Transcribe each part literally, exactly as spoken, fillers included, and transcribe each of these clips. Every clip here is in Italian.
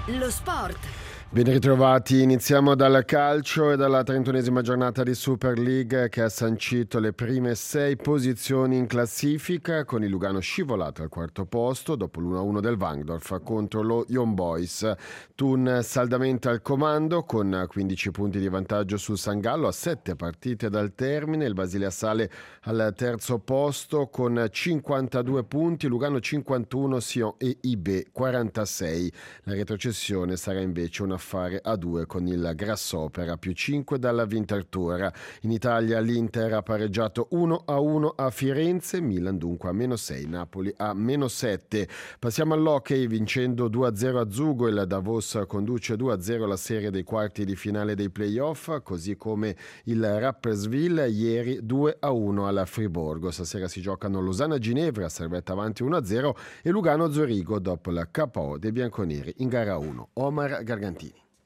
Lo sport. Ben ritrovati, iniziamo dal calcio e dalla trentunesima giornata di Super League che ha sancito le prime sei posizioni in classifica, con il Lugano scivolato al quarto posto dopo l'uno a uno del Vangdorf contro lo Young Boys. Thun saldamente al comando con quindici punti di vantaggio sul San Gallo a sette partite dal termine. Il Basilea sale al terzo posto con cinquantadue punti, Lugano cinquantuno, Sion e I B quarantasei. La retrocessione sarà invece una affare a due con il Grasshopper a più cinque dalla Winterthur. In Italia l'Inter ha pareggiato uno a uno a Firenze, Milan dunque a meno sei, Napoli a meno sette. Passiamo all'hockey, vincendo due a zero a Zugo, il Davos conduce due a zero la serie dei quarti di finale dei playoff, così come il Rapperswil ieri due a uno alla Friburgo. Stasera si giocano Losanna-Ginevra, Servette avanti uno a zero, e Lugano-Zurigo dopo il K O dei bianconeri in gara uno. Omar Gargantini.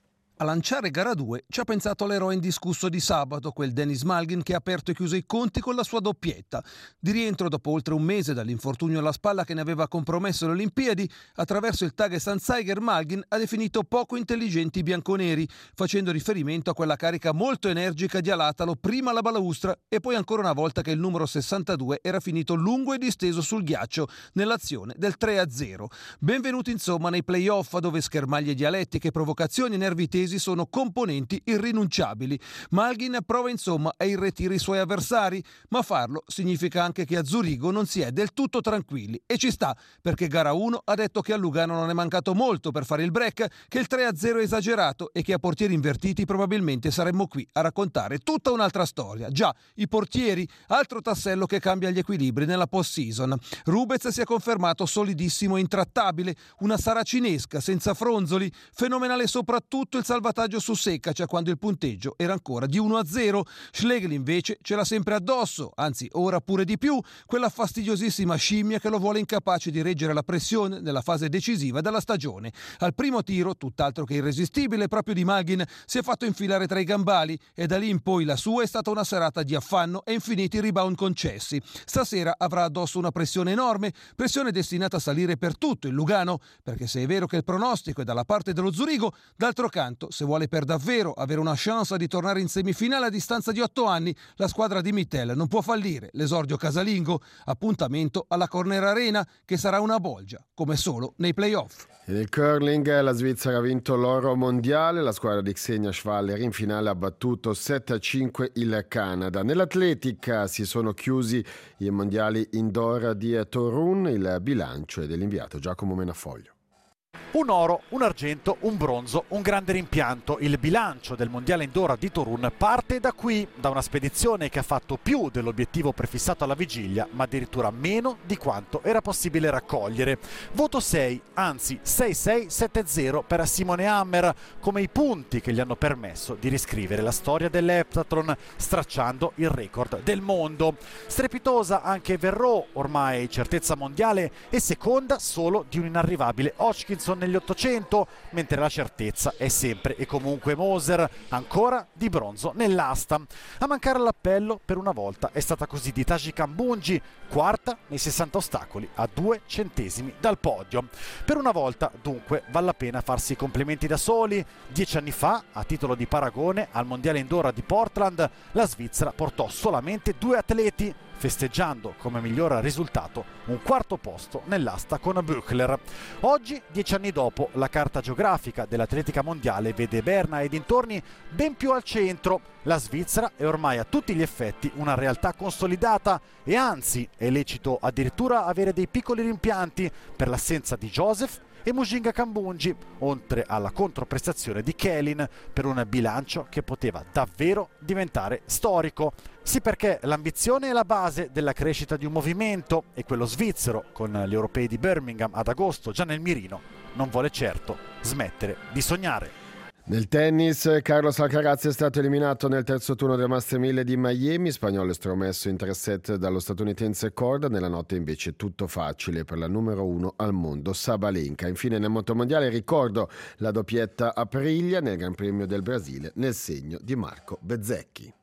A lanciare gara due ci ha pensato l'eroe indiscusso di sabato, quel Denis Malgin che ha aperto e chiuso i conti con la sua doppietta. Di rientro dopo oltre un mese dall'infortunio alla spalla che ne aveva compromesso le Olimpiadi, attraverso il Tages Anzeiger Malgin ha definito poco intelligenti i bianconeri, facendo riferimento a quella carica molto energica di Alatalo prima alla balaustra e poi ancora una volta che il numero sessantadue era finito lungo e disteso sul ghiaccio nell'azione del tre a zero. Benvenuti insomma nei playoff, dove schermaglie dialettiche, provocazioni e nervi tesi sono componenti irrinunciabili. Malgin prova insomma a irretire i suoi avversari, ma farlo significa anche che a Zurigo non si è del tutto tranquilli, e ci sta, perché gara uno ha detto che a Lugano non è mancato molto per fare il break, che il tre a zero è esagerato e che a portieri invertiti probabilmente saremmo qui a raccontare tutta un'altra storia. Già, i portieri, altro tassello che cambia gli equilibri nella post-season. Rubez si è confermato solidissimo e intrattabile, una saracinesca senza fronzoli, fenomenale soprattutto il salvataggio su secca, cioè quando il punteggio era ancora di uno a zero. Schlegel invece ce l'ha sempre addosso, anzi ora pure di più, quella fastidiosissima scimmia che lo vuole incapace di reggere la pressione nella fase decisiva della stagione. Al primo tiro, tutt'altro che irresistibile, proprio di Malgin si è fatto infilare tra i gambali, e da lì in poi la sua è stata una serata di affanno e infiniti rebound concessi. Stasera avrà addosso una pressione enorme, pressione destinata a salire per tutto il Lugano, perché se è vero che il pronostico è dalla parte dello Zurigo, d'altro canto, se vuole per davvero avere una chance di tornare in semifinale a distanza di otto anni, la squadra di Mittel non può fallire l'esordio casalingo. Appuntamento alla Corner Arena, che sarà una bolgia, come solo nei playoff. Nel curling la Svizzera ha vinto l'oro mondiale, la squadra di Xenia Schwaller in finale ha battuto sette a cinque il Canada. Nell'atletica si sono chiusi i mondiali indoor di Torun, il bilancio è dell'inviato Giacomo Menafoglio. Un oro, un argento, un bronzo, un grande rimpianto. Il bilancio del mondiale indoor di Torun parte da qui, da una spedizione che ha fatto più dell'obiettivo prefissato alla vigilia, ma addirittura meno di quanto era possibile raccogliere. Voto sei, anzi sei sei sette zero per Simone Hammer, come i punti che gli hanno permesso di riscrivere la storia dell'Heptathlon, stracciando il record del mondo. Strepitosa anche Verreau, ormai certezza mondiale, e seconda solo di un inarrivabile Hodgkinson negli ottocento, mentre la certezza è sempre e comunque Moser, ancora di bronzo nell'asta. A mancare all'appello per una volta è stata così di Taji Kambunji, quarta nei sessanta ostacoli a due centesimi dal podio. Per una volta dunque vale la pena farsi i complimenti da soli. Dieci anni fa, a titolo di paragone, al mondiale indoor di Portland la Svizzera portò solamente due atleti, festeggiando come miglior risultato un quarto posto nell'asta con Buchler. Oggi, dieci anni dopo, la carta geografica dell'atletica mondiale vede Berna e dintorni ben più al centro. La Svizzera è ormai a tutti gli effetti una realtà consolidata, e anzi è lecito addirittura avere dei piccoli rimpianti per l'assenza di Joseph e Mujinga Kambunji, oltre alla controprestazione di Kelin, per un bilancio che poteva davvero diventare storico. Sì, perché l'ambizione è la base della crescita di un movimento, e quello svizzero, con gli europei di Birmingham ad agosto già nel mirino, non vuole certo smettere di sognare. Nel tennis, Carlos Alcaraz è stato eliminato nel terzo turno del Master mille di Miami, spagnolo estromesso in tre set dallo statunitense Corda. Nella notte invece tutto facile per la numero uno al mondo Sabalenka. Infine nel motomondiale ricordo la doppietta Aprilia nel Gran Premio del Brasile nel segno di Marco Bezzecchi.